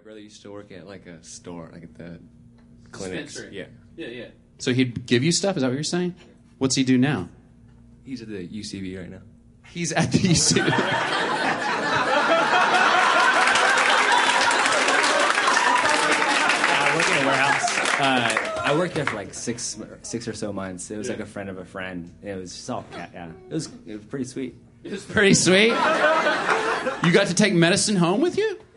brother used to work at like a store, like at the clinics. Dispensary. Yeah. So he'd give you stuff? Is that what you're saying? What's he do now? He's at the UCB right now. He's at the UCB. I work in a warehouse. I worked there for like six or so months. It was like a friend of a friend. It was just all cat. Yeah, it was pretty sweet. It was pretty sweet. You got to take medicine home with you?